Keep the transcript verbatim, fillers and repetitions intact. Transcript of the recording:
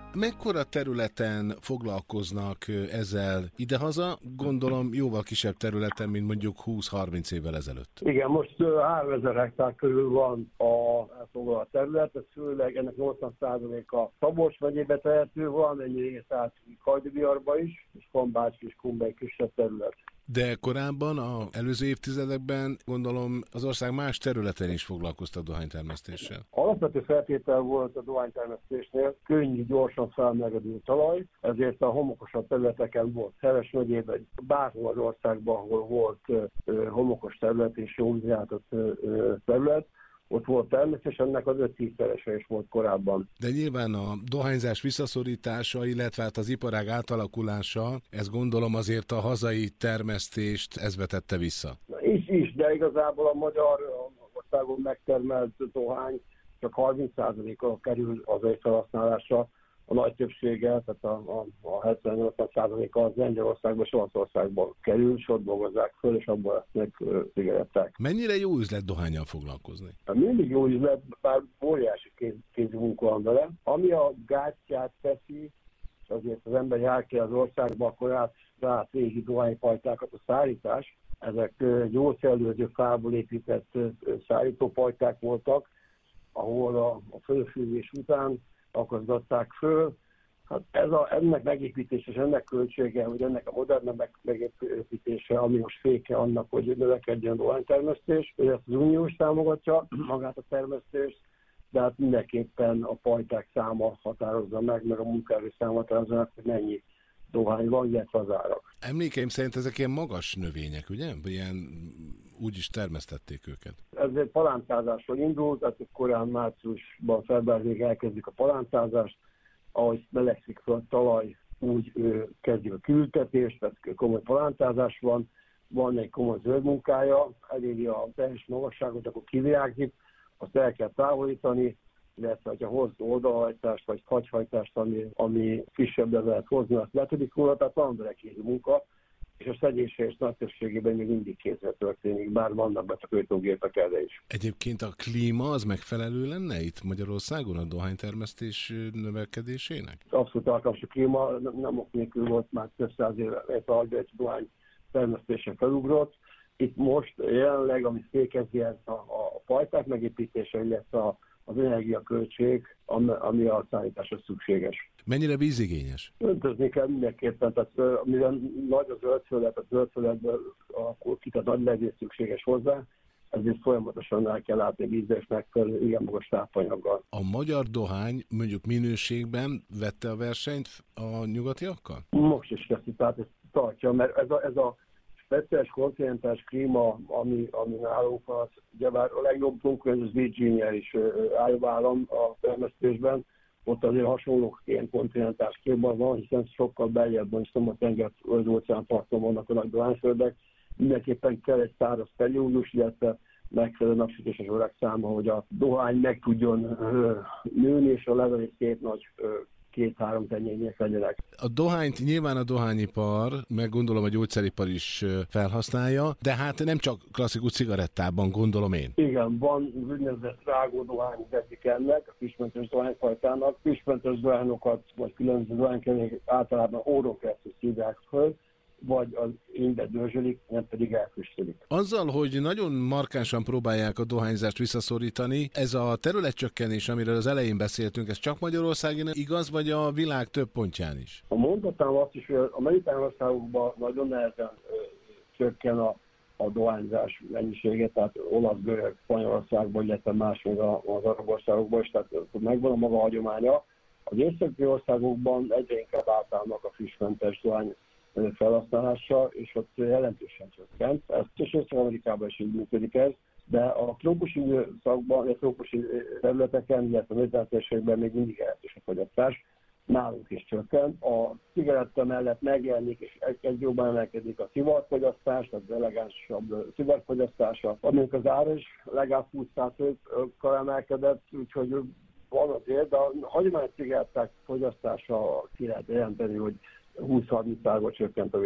Mekkora területen foglalkoznak ezzel idehaza? Gondolom jóval kisebb területen, mint mondjuk húsz-harminc évvel ezelőtt. Igen, most háromezer hektár körül van a elfoglalt terület, ez főleg ennek nyolcvan százaléka Szabolcs megyébe tehető, van egy rész át Hajdúbiarba is, és van Bács és Kunba egy kisebb terület. De korábban, az előző évtizedekben gondolom az ország más területen is foglalkoztak dohánytermesztéssel. Alapvető feltétel volt a dohánytermesztésnél könnyű, gyorsan felmelegedő talaj, ezért a homokosabb területeken volt. Heves megyében, bárhol az országban, ahol volt ö, homokos terület és jó vizsgálatott terület, ott volt természetes, ennek az öt-tízszerese is volt korábban. De nyilván a dohányzás visszaszorítása, illetve hát az iparág átalakulása, ez gondolom azért a hazai termesztést ez vetette vissza. Is, is, de igazából a magyar országon megtermelt dohány csak harminc százaléka kerül hazai felhasználásra, a nagy többsége, tehát a, a, a hetven-nyolcvan százaléka az Lengyelországban és Olaszországban kerül, és ott dolgozzák föl, és abban lesznek cigaretták. Mennyire jó üzlet dohánnyal foglalkozni? Mindig jó üzlet, bár óriási kéz, kézi munka van vele. Ami a gátját teszi, és azért az ember jár ki az országba, akkor át, át régi dohánypajtákat a szállítás. Ezek gyógyszerelődő fából épített szállítópajták voltak, ahol a, a fölfűzés után akasztották föl. Hát ez a, ennek megépítése és ennek költsége, hogy ennek a modern megépítése, ami most féke annak, hogy növekedjen a dohánytermesztés, hogy ezt az Unió is támogatja magát a termesztést, de hát mindenképpen a pajták száma határozza meg, meg a munkaerő száma határozza meg, hogy mennyi dohány van, illetve az árak. Emlékeim szerint ezek ilyen magas növények, ugye? Ilyen úgy is termesztették őket. Ez egy palántázásról indult, tehát korán márciusban, februárig elkezdik a palántázást, ahogy melegszik fel a talaj, úgy ő, kezdjük a kiültetést, tehát komoly palántázás van, van egy komoly zöld munkája, eléri a teljes magasságot, akkor kivirágzik, azt el kell távolítani, illetve ha hoz oldalhajtást, vagy hagyhajtást, ami, ami kisebbre lehet hozni, azt letudik róla, tehát van belekézi munka, és a szedése és nagy többségében még mindig kézzel történik, bár vannak betakarítógépek erre is. Egyébként a klíma az megfelelő lenne itt Magyarországon a dohánytermesztés növekedésének? Abszolút alkalmas a klíma, nem ok nélkül volt már több száz éve, a dohány termesztése felugrott. Itt most jelenleg, ami fékezi ezt a, a pajták megépítése, illetve a az energiaköltség, ami a szállításra szükséges. Mennyire vízigényes? Öntözni kell mindenképpen, tehát mivel nagy a zöldföld, a zöldföldből akkor kitett nagy levés szükséges hozzá, ezért folyamatosan el kell látni vízzel és megfelelő igen magas tápanyaggal. A magyar dohány mondjuk minőségben vette a versenyt a nyugatiakkal? Most is teszi, tehát ezt tartja, mert ez a, ez a speciális kontinentális klíma, ami, ami nálunk az, ugye már a legjobb munkahely az Virginia is Iowa állam a termesztésben, ott azért hasonló ilyen kontinentális klíma van, hiszen sokkal beljebb van, és a tenger az óceánparton vannak a nagy dohányföldek. Mindenképpen kell egy száraz periódus, illetve megfelelő napsütéses órák száma, hogy a dohány meg tudjon nőni, és a levelés szép nagy két-három tenyények legyenek. A dohányt nyilván a dohányipar, meg gondolom a gyógyszeripar is felhasználja, de hát nem csak klasszikus cigarettában, gondolom én. Igen, van úgynevezett rágó dohány veszik ennek, a füstmentes dohányfajtának. Füstmentes dohányokat, vagy különböző dohánykerék általában óron keresztül szívják föl, vagy az énbe dörzsölik, nem pedig elfüstölik. Azzal, hogy nagyon markánsan próbálják a dohányzást visszaszorítani, ez a területcsökkenés, amiről az elején beszéltünk, ez csak Magyarországon igaz, vagy a világ több pontján is? A mondhatnám azt is, hogy a mediterrán országokban nagyon nehezen ö, csökken a, a dohányzás mennyisége, tehát olasz, görög, Spanyolországban, illetve máshol az arab országokban is, tehát megvan a maga hagyománya. Az északi országokban egyre inkább átállnak a füstmentes dohány felhasználása, és ott jelentősen csökkent. Ez és Észak-Amerikában is így működik ez, de a trópusi időszakban, a trópusi területeken, illetve a mediterrán még mindig jelentős a fogyasztás. Nálunk is csökken. A cigaretta mellett megjelenik, és egy, egy jobban emelkedik a szivarfogyasztás, tehát az elegánsabb szivarfogyasztása, aminek az ára is legalább húsz százalékkal emelkedett, úgyhogy van azért, de a hagyományos cigaretták fogyasztása ki lehet jelenteni, hogy húsz-harminc százalékot csökkent a